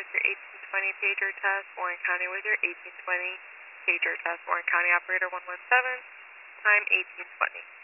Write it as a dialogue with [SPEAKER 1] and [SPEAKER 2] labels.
[SPEAKER 1] with your 1820 pager test. Warren County with your 1820 pager test. Warren County operator 117, time 1820.